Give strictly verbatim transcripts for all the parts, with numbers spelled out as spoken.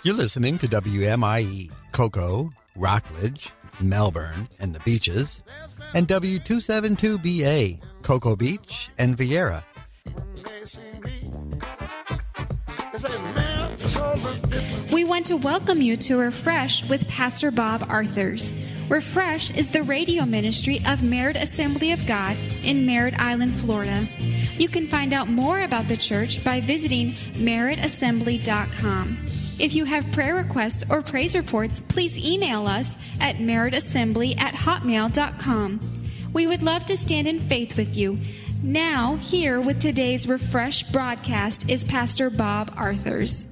You're listening to W M I E, Cocoa, Rockledge, Melbourne, and the Beaches, and W two seventy-two B A, Cocoa Beach and Vieira. We want to welcome you to Refresh with Pastor Bob Arthurs. Refresh is the radio ministry of Merritt Assembly of God in Merritt Island, Florida. You can find out more about the church by visiting merritt assembly dot com. If you have prayer requests or praise reports, please email us at merritt assembly at hotmail dot com. We would love to stand in faith with you. Now, here with today's Refresh broadcast is Pastor Bob Arthurs.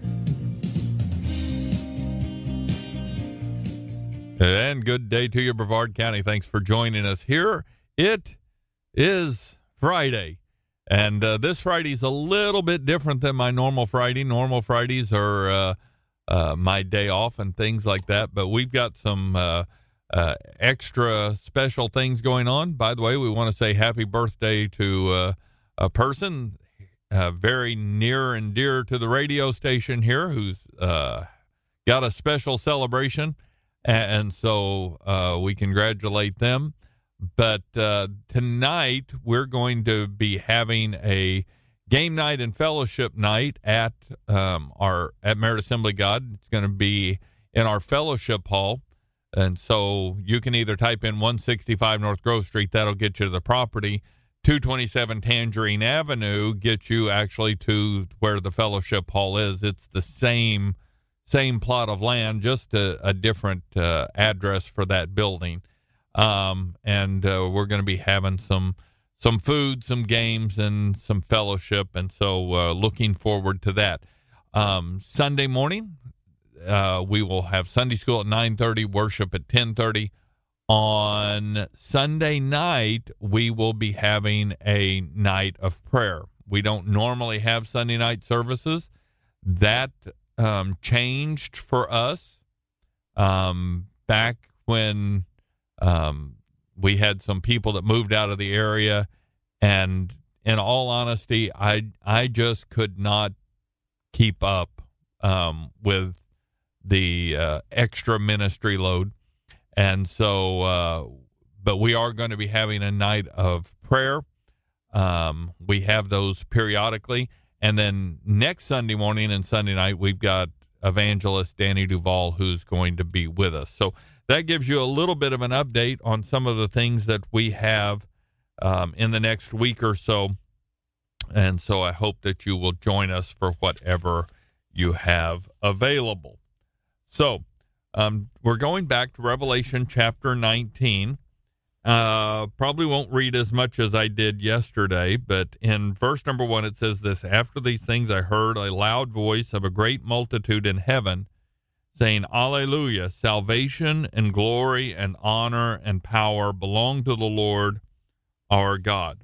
And good day to you, Brevard County. Thanks for joining us here. It is Friday, and uh, this Friday's a little bit different than my normal Friday. Normal Fridays are uh, uh, my day off and things like that, but we've got some uh, uh, extra special things going on. By the way, we want to say happy birthday to uh, a person uh, very near and dear to the radio station here who's uh, got a special celebration. And so uh, we congratulate them. But uh, tonight we're going to be having a game night and fellowship night at um, our at Merritt Assembly God. It's going to be in our fellowship hall. And so you can either type in one sixty-five North Grove Street, that'll get you to the property. two twenty-seven Tangerine Avenue gets you actually to where the fellowship hall is. It's the same Same plot of land, just a, a different uh, address for that building. Um, and uh, we're going to be having some some food, some games, and some fellowship. And so uh, looking forward to that. Um, Sunday morning, uh, we will have Sunday school at nine thirty, worship at ten thirty. On Sunday night, we will be having a night of prayer. We don't normally have Sunday night services. That Um, changed for us um, back when um, we had some people that moved out of the area, and in all honesty, I I just could not keep up um, with the uh, extra ministry load, and so uh, but we are going to be having a night of prayer. Um, we have those periodically. And then next Sunday morning and Sunday night, we've got evangelist Danny Duval, who's going to be with us. So that gives you a little bit of an update on some of the things that we have um, in the next week or so. And so I hope that you will join us for whatever you have available. So um, we're going back to Revelation chapter nineteen. Uh, probably won't read as much as I did yesterday, but in verse number one, it says this: After these things I heard a loud voice of a great multitude in heaven saying, Alleluia, salvation and glory and honor and power belong to the Lord our God.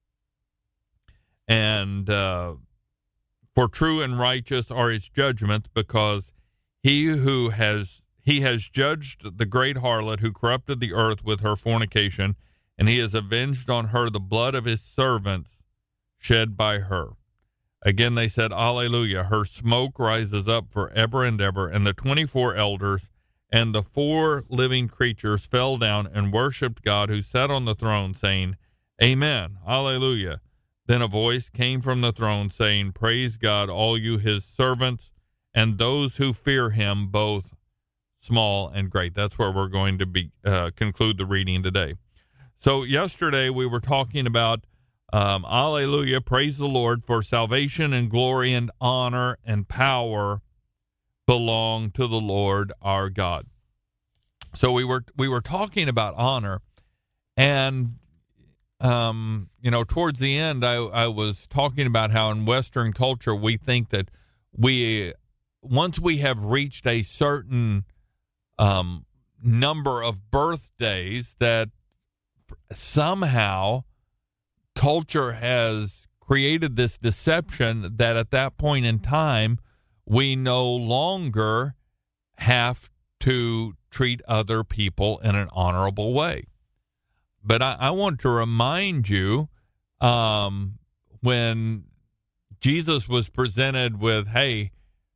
And uh, for true and righteous are his judgments, because he who has He has judged the great harlot who corrupted the earth with her fornication, and he has avenged on her the blood of his servants shed by her. Again they said, Alleluia, her smoke rises up forever and ever. And the twenty-four elders and the four living creatures fell down and worshipped God who sat on the throne, saying, Amen, Alleluia. Then a voice came from the throne saying, Praise God, all you his servants, and those who fear him, both small and great. That's where we're going to be uh, conclude the reading today. So yesterday we were talking about um, Alleluia, praise the Lord, for salvation and glory and honor and power belong to the Lord our God. So we were we were talking about honor, and um, you know, towards the end I, I was talking about how in Western culture we think that we once we have reached a certain Um, number of birthdays that somehow culture has created this deception that at that point in time we no longer have to treat other people in an honorable way. But I, I want to remind you um, when Jesus was presented with, hey,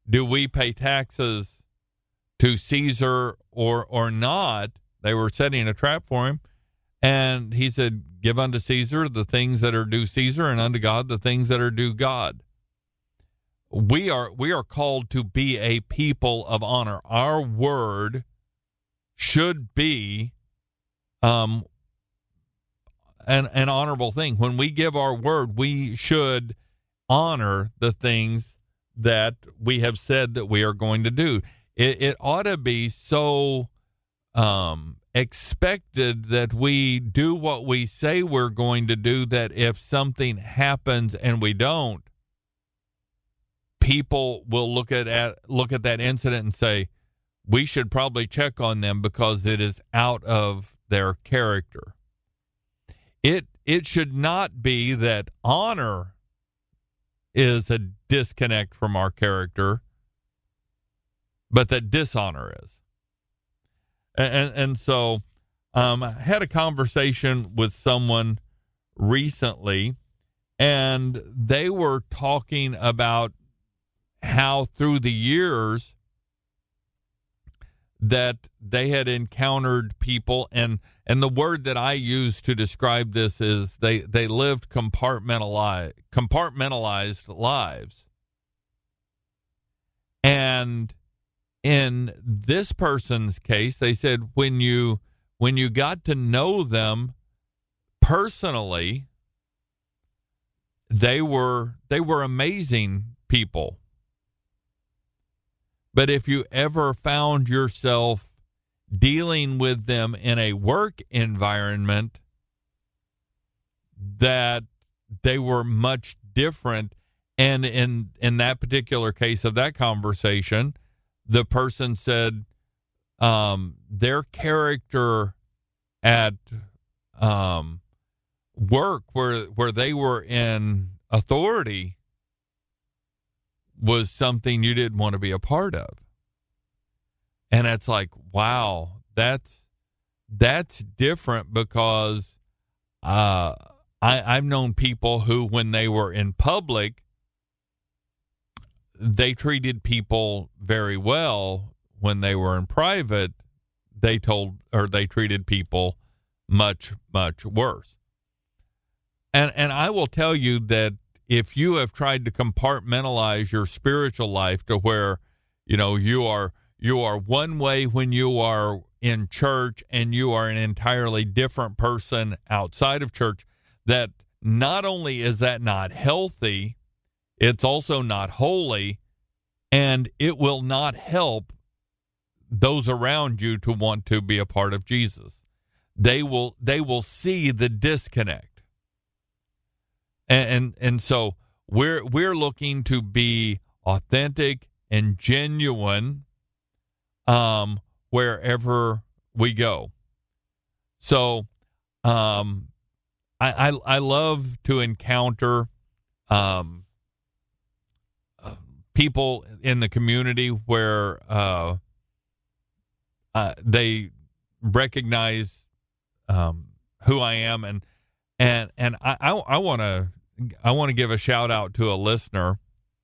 do we pay taxes to Caesar or or not? They were setting a trap for him. And he said, give unto Caesar the things that are due Caesar, and unto God the things that are due God. We are we are called to be a people of honor. Our word should be um, an, an honorable thing. When we give our word, we should honor the things that we have said that we are going to do. It, it ought to be so um, expected that we do what we say we're going to do, that if something happens and we don't, people will look at, at look at that incident and say, we should probably check on them because it is out of their character. It it should not be that honor is a disconnect from our character, but that dishonor is. And and so um, I had a conversation with someone recently, and they were talking about how through the years that they had encountered people, and and the word that I use to describe this is they, they lived compartmentalized, compartmentalized lives. And in this person's case, they said when you when you got to know them personally, they were they were amazing people. But if you ever found yourself dealing with them in a work environment, that they were much different. And in, in that particular case of that conversation, the person said um, their character at um, work, where where they were in authority, was something you didn't want to be a part of. And it's like, wow, that's that's different, because uh, I, I've known people who, when they were in public, they treated people very well. When they were in private, they told or they treated people much, much worse. And and I will tell you that if you have tried to compartmentalize your spiritual life to where, you know, you are you are one way when you are in church and you are an entirely different person outside of church, that not only is that not healthy, it's also not holy, and it will not help those around you to want to be a part of Jesus. They will they will see the disconnect. And, and and so we're we're looking to be authentic and genuine um, wherever we go. So um, I, I I love to encounter um, uh, people in the community where uh, uh, they recognize um, who I am, and and and I I, I want to. I want to give a shout out to a listener,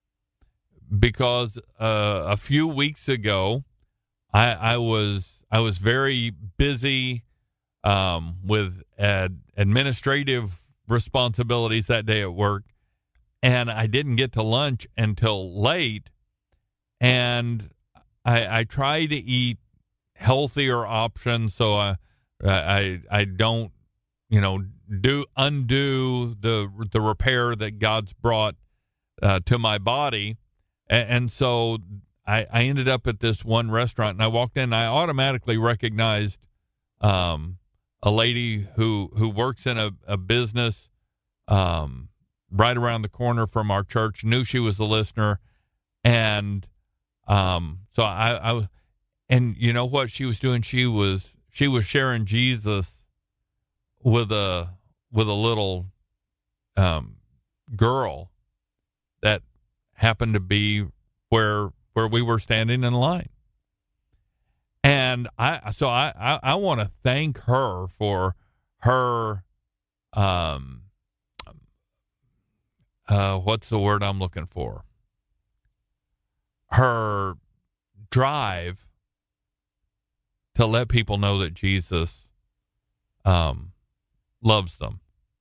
because uh, a few weeks ago, I, I was I was very busy um, with ad, administrative responsibilities that day at work, and I didn't get to lunch until late. And I, I try to eat healthier options, so I I I don't you know. do undo the the repair that God's brought uh, to my body. And, and so I, I ended up at this one restaurant, and I walked in and I automatically recognized um, a lady who, who works in a, a business um, right around the corner from our church, knew she was a listener. And um, so I, I, and you know what she was doing? She was, she was sharing Jesus with a, with a little um, girl that happened to be where where we were standing in line. And I so I, I, I want to thank her for her um uh what's the word I'm looking for? her drive to let people know that Jesus um, loves them.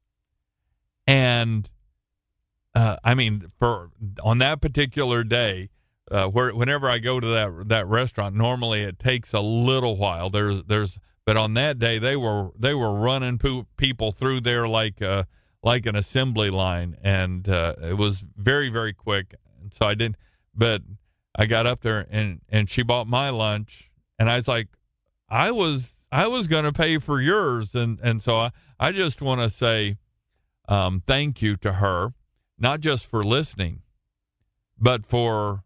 And uh, I mean, for on that particular day, uh, where whenever I go to that that restaurant, normally it takes a little while. There's there's, but on that day they were they were running po- people through there like uh, like an assembly line, and uh, it was very very quick. And so I didn't, but I got up there and and she bought my lunch, and I was like, I was I was going to pay for yours, and and so I I just want to say um, thank you to her, not just for listening, but for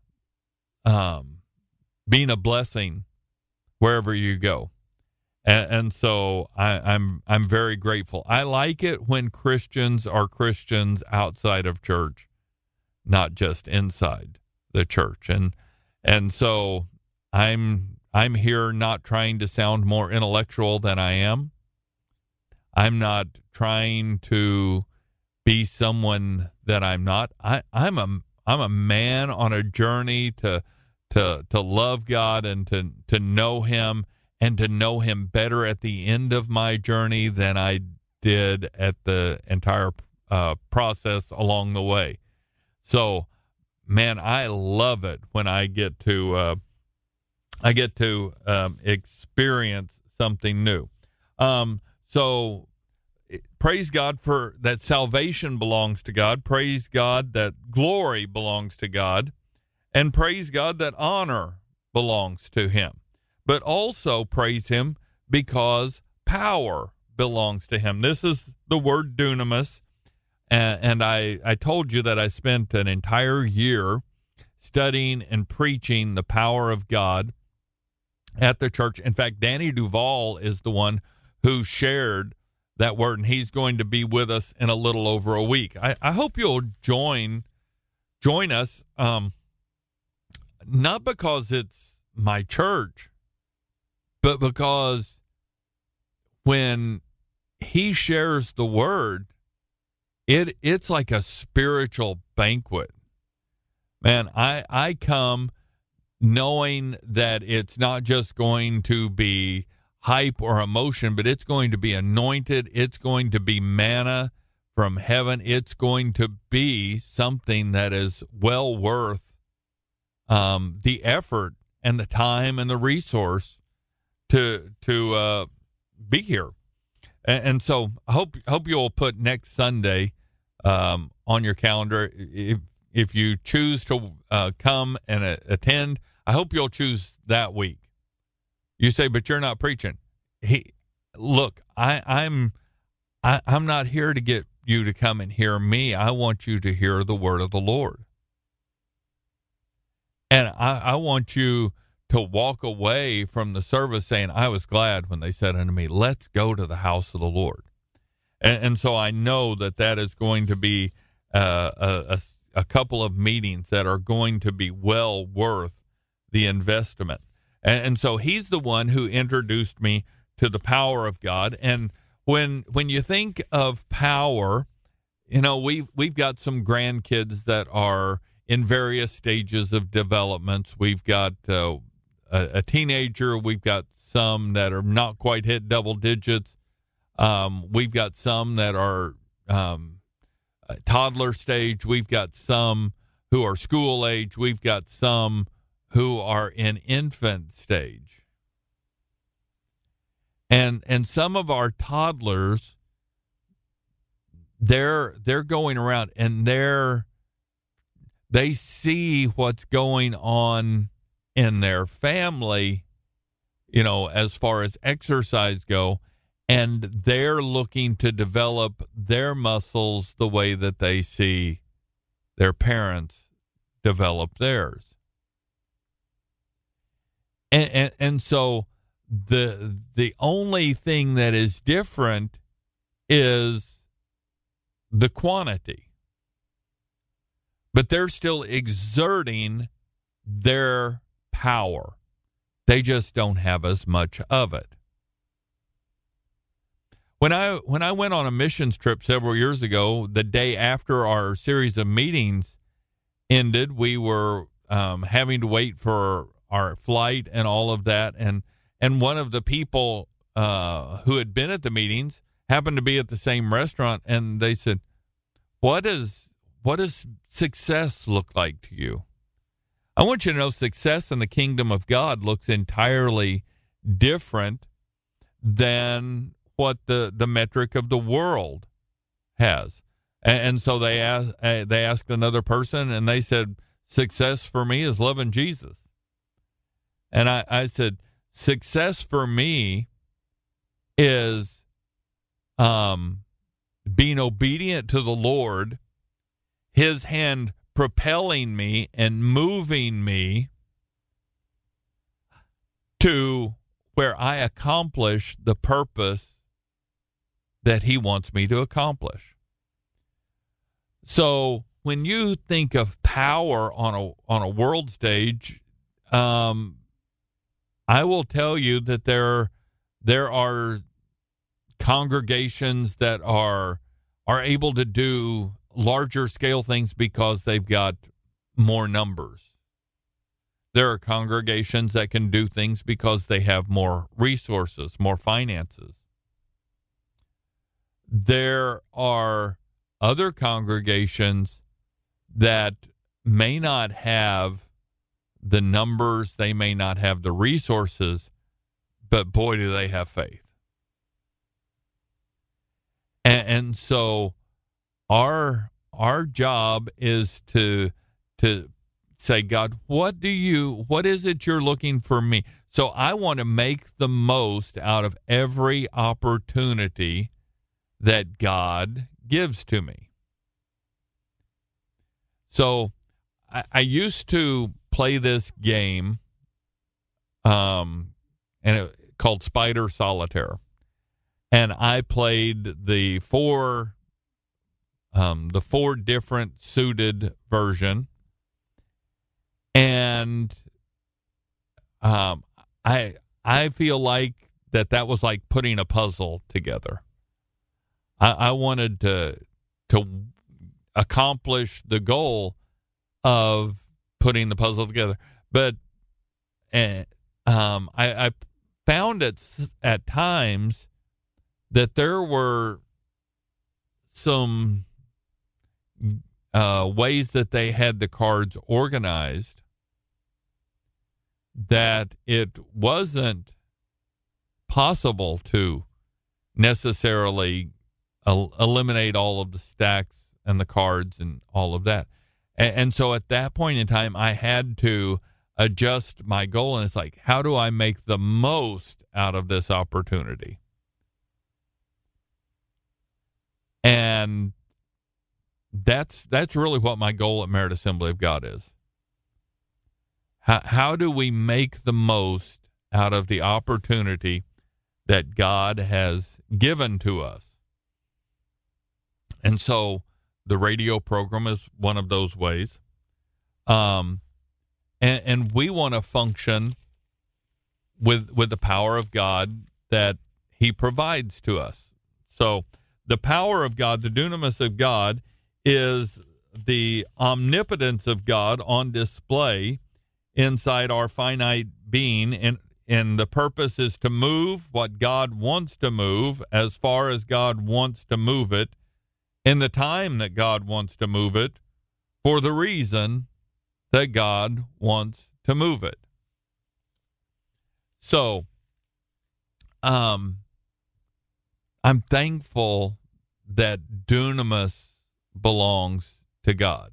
um, being a blessing wherever you go. And, and so I, I'm I'm very grateful. I like it when Christians are Christians outside of church, not just inside the church. And and so I'm I'm here not trying to sound more intellectual than I am. I'm not trying to be someone that I'm not. I, I'm a I'm a man on a journey to to to love God and to to know Him, and to know Him better at the end of my journey than I did at the entire uh, process along the way. So, man, I love it when I get to uh, I get to um, experience something new. Um, so, praise God for that salvation belongs to God. Praise God that glory belongs to God. And praise God that honor belongs to Him. But also praise Him because power belongs to Him. This is the word dunamis. And, and I, I told you that I spent an entire year studying and preaching the power of God at the church. In fact, Danny Duval is the one who shared that word, and he's going to be with us in a little over a week. I, I hope you'll join join us, um, not because it's my church, but because when he shares the word, it it's like a spiritual banquet. Man, I, I come knowing that it's not just going to be hype or emotion, but it's going to be anointed. It's going to be manna from heaven. It's going to be something that is well worth um, the effort and the time and the resource to to uh, be here. And, and so I hope hope you'll put next Sunday um, on your calendar. If if you choose to uh, come and uh, attend, I hope you'll choose that week. You say, but you're not preaching. He, look, I, I'm I, I'm not here to get you to come and hear me. I want you to hear the word of the Lord. And I, I want you to walk away from the service saying, I was glad when they said unto me, let's go to the house of the Lord. And, and so I know that that is going to be uh, a, a, a couple of meetings that are going to be well worth the investment. And, and so he's the one who introduced me to the power of God. And when when you think of power, you know, we we've got some grandkids that are in various stages of developments. We've got uh, a, a teenager. We've got some that are not quite hit double digits. Um, we've got some that are um, toddler stage. We've got some who are school age. We've got some who are in infant stage. And and some of our toddlers, they're they're going around and they're they see what's going on in their family, you know, as far as exercise go, and they're looking to develop their muscles the way that they see their parents develop theirs. And, and and so the the only thing that is different is the quantity. But they're still exerting their power. They just don't have as much of it. When I when I went on a missions trip several years ago, the day after our series of meetings ended, we were um, having to wait for our flight and all of that. And, and one of the people uh, who had been at the meetings happened to be at the same restaurant, and they said, what is, what does success look like to you? I want you to know success in the kingdom of God looks entirely different than what the, the metric of the world has. And, and so they asked, uh, they asked another person, and they said, success for me is loving Jesus. And I, I said, success for me is um, being obedient to the Lord, his hand propelling me and moving me to where I accomplish the purpose that he wants me to accomplish. So when you think of power on a on a world stage, um, I will tell you that there there are congregations that are are able to do larger scale things because they've got more numbers. There are congregations that can do things because they have more resources, more finances. There are other congregations that may not have the numbers, they may not have the resources, but boy, do they have faith. And, and so our our job is to to say, God, what do you, what is it you're looking for me? So I want to make the most out of every opportunity that God gives to me. So I, I used to play this game um, and it, called Spider Solitaire. And I played the four um, the four different suited version. And um, I I feel like that that was like putting a puzzle together. I, I wanted to to accomplish the goal of putting the puzzle together, but uh, um, I, I found at at times that there were some uh, ways that they had the cards organized that it wasn't possible to necessarily el- eliminate all of the stacks and the cards and all of that. And, and so at that point in time, I had to adjust my goal. And it's like, how do I make the most out of this opportunity? And that's that's really what my goal at Merit Assembly of God is. How, how do we make the most out of the opportunity that God has given to us? And so the radio program is one of those ways. Um, and, and we want to function with with the power of God that he provides to us. So the power of God, the dunamis of God, is the omnipotence of God on display inside our finite being, and, and the purpose is to move what God wants to move as far as God wants to move it in the time that God wants to move it for the reason that God wants to move it. So, um, I'm thankful that dunamis belongs to God.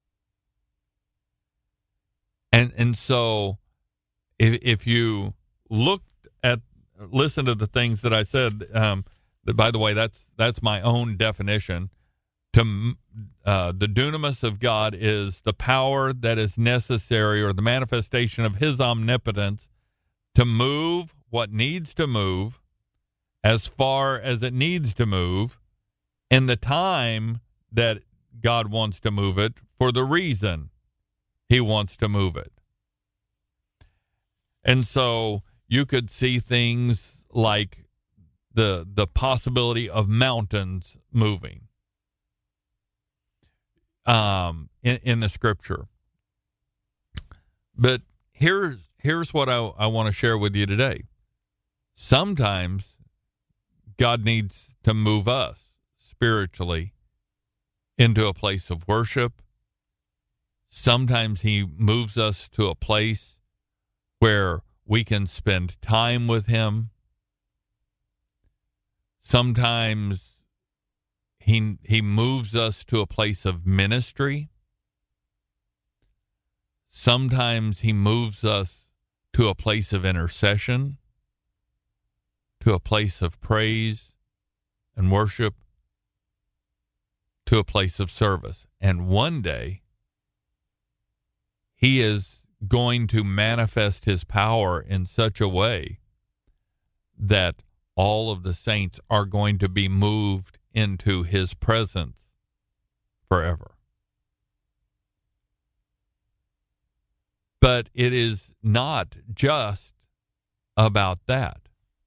And and so if, if you looked at, listen to the things that I said, um, that, by the way, that's that's my own definition. To uh, the dunamis of God is the power that is necessary, or the manifestation of his omnipotence, to move what needs to move as far as it needs to move in the time that God wants to move it for the reason he wants to move it. And so you could see things like the the possibility of mountains moving um, in, in the scripture. But here's here's what I, I want to share with you today. Sometimes God needs to move us spiritually into a place of worship. Sometimes he moves us to a place where we can spend time with him. Sometimes he, he moves us to a place of ministry. Sometimes he moves us to a place of intercession, to a place of praise and worship, to a place of service. And one day, he is going to manifest his power in such a way that all of the saints are going to be moved into his presence forever. But it is not just about that.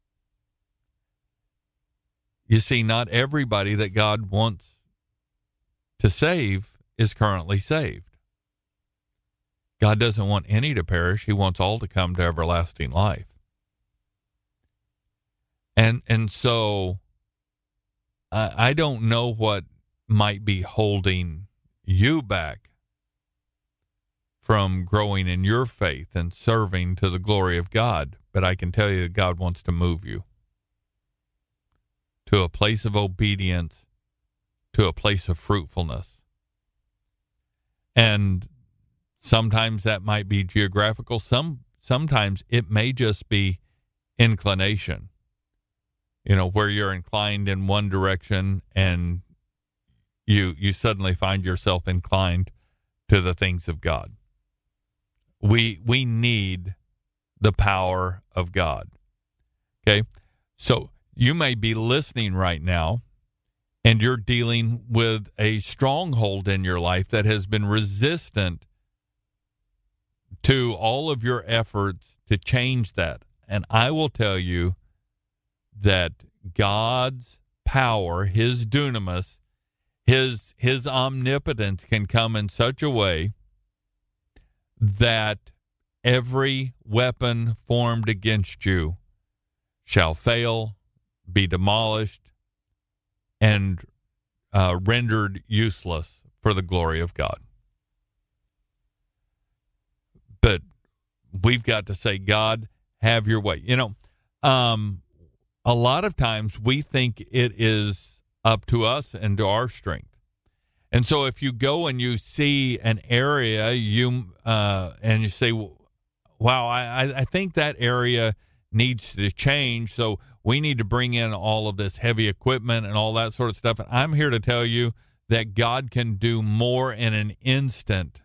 You see, not everybody that God wants to save is currently saved. God doesn't want any to perish. He wants all to come to everlasting life. And and so I, I don't know what might be holding you back from growing in your faith and serving to the glory of God, but I can tell you that God wants to move you to a place of obedience, to a place of fruitfulness. And sometimes that might be geographical. Some sometimes it may just be inclination. You know, where you're inclined in one direction and you you suddenly find yourself inclined to the things of God. We we need the power of God. Okay? So you may be listening right now and you're dealing with a stronghold in your life that has been resistant to all of your efforts to change that. And I will tell you that God's power, his dunamis, his his omnipotence can come in such a way that every weapon formed against you shall fail, be demolished, and uh, rendered useless for the glory of God. But we've got to say, God, have your way. You know, um, a lot of times we think it is up to us and to our strength. And so if you go and you see an area, you uh, and you say, wow, I, I think that area needs to change, so we need to bring in all of this heavy equipment and all that sort of stuff. And I'm here to tell you that God can do more in an instant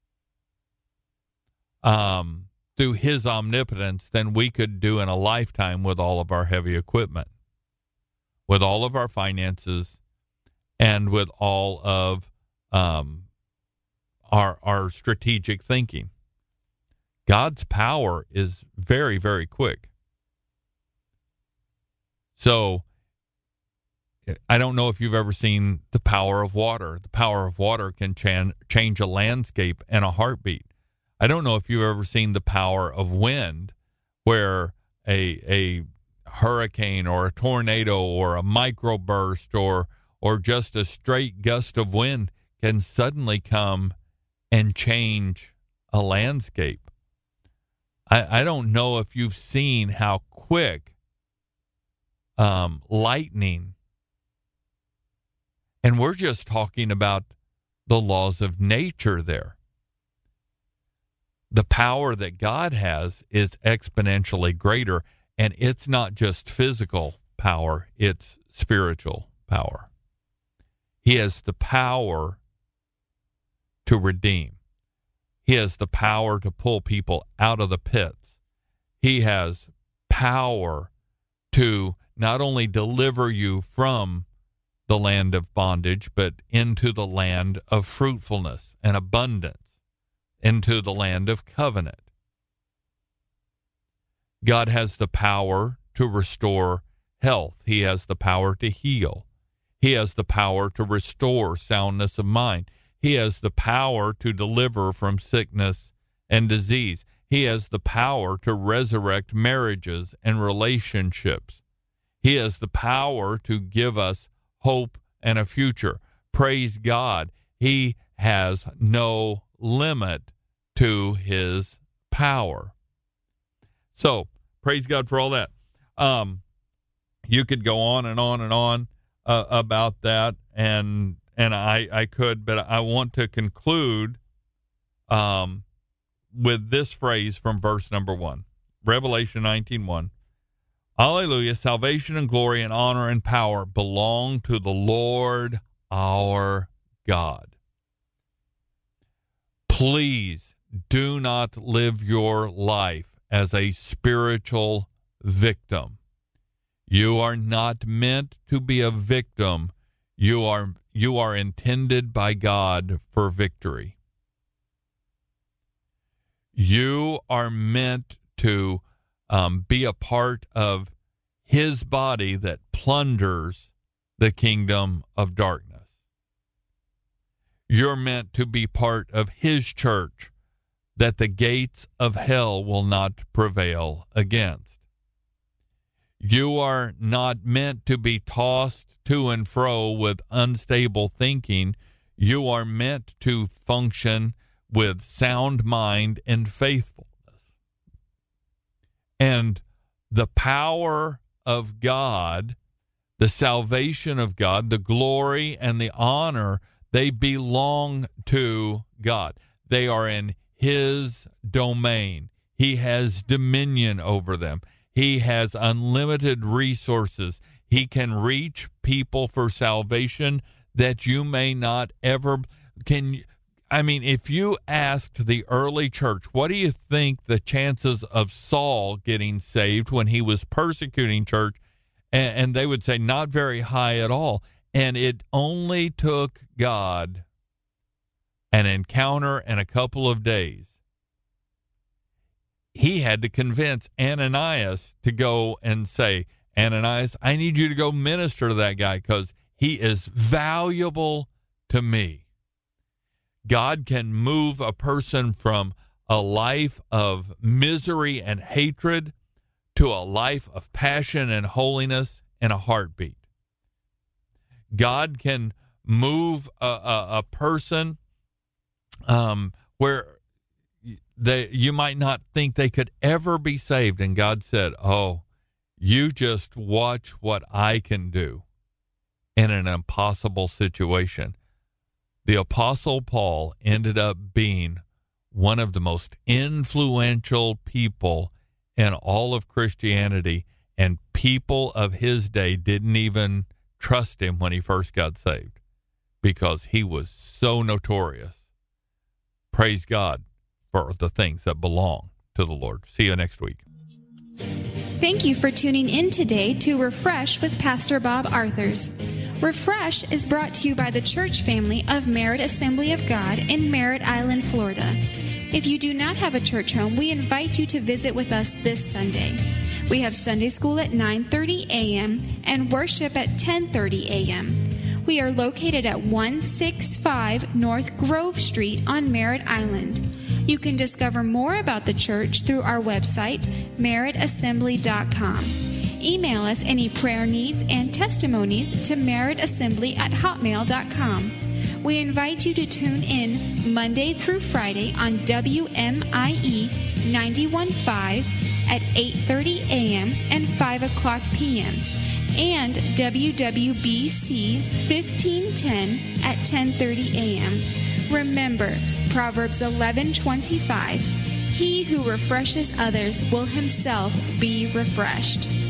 um, through his omnipotence than we could do in a lifetime with all of our heavy equipment, with all of our finances, and with all of um, our our strategic thinking. God's power is very, very quick. So I don't know if you've ever seen the power of water. The power of water can chan- change a landscape in a heartbeat. I don't know if you've ever seen the power of wind, where a a hurricane or a tornado or a microburst or or just a straight gust of wind can suddenly come and change a landscape. I, I don't know if you've seen how quick um, lightning, and we're just talking about the laws of nature there. The power that God has is exponentially greater, and it's not just physical power, it's spiritual power. He has the power to redeem. He has the power to pull people out of the pits. He has power to not only deliver you from the land of bondage, but into the land of fruitfulness and abundance, into the land of covenant. God has the power to restore health. He has the power to heal. He has the power to restore soundness of mind. He has the power to deliver from sickness and disease. He has the power to resurrect marriages and relationships. He has the power to give us hope and a future. Praise God. He has no limit to his power. So, praise God for all that. Um, you could go on and on and on uh, about that, and and I, I could, but I want to conclude um, with this phrase from verse number one, Revelation nineteen one. Hallelujah, salvation and glory and honor and power belong to the Lord our God. Please do not live your life as a spiritual victim. You are not meant to be a victim. You are you are intended by God for victory. You are meant to um, be a part of his body that plunders the kingdom of darkness. You're meant to be part of his church that the gates of hell will not prevail against. You are not meant to be tossed to and fro with unstable thinking. You are meant to function with sound mind and faithfulness. And the power of God, the salvation of God, the glory and the honor, they belong to God. They are in his domain. He has dominion over them. He has unlimited resources. He can reach people for salvation that you may not ever can. I mean, if you asked the early church, what do you think the chances of Saul getting saved when he was persecuting church? And, and they would say not very high at all. And it only took God an encounter and a couple of days. He had to convince Ananias to go and say, Ananias, I need you to go minister to that guy because he is valuable to me. God can move a person from a life of misery and hatred to a life of passion and holiness in a heartbeat. God can move a, a, a person um, where they you might not think they could ever be saved. And God said, oh, you just watch what I can do in an impossible situation. The Apostle Paul ended up being one of the most influential people in all of Christianity, and people of his day didn't even trust him when he first got saved because he was so notorious. Praise God for the things that belong to the Lord. See you next week. Thank you for tuning in today to Refresh with Pastor Bob Arthurs. Refresh is brought to you by the church family of Merritt Assembly of God in Merritt Island, Florida. If you do not have a church home, we invite you to visit with us this Sunday. We have Sunday school at nine thirty a.m. and worship at ten thirty a.m. We are located at one sixty-five North Grove Street on Merritt Island. You can discover more about the church through our website, merritt assembly dot com. Email us any prayer needs and testimonies to merrittassembly at hotmail dot com. We invite you to tune in Monday through Friday on W M I E ninety-one point five at eight thirty a.m. and five o'clock p.m. and W W B C fifteen ten at ten thirty a.m. Remember, Proverbs eleven twenty-five, he who refreshes others will himself be refreshed.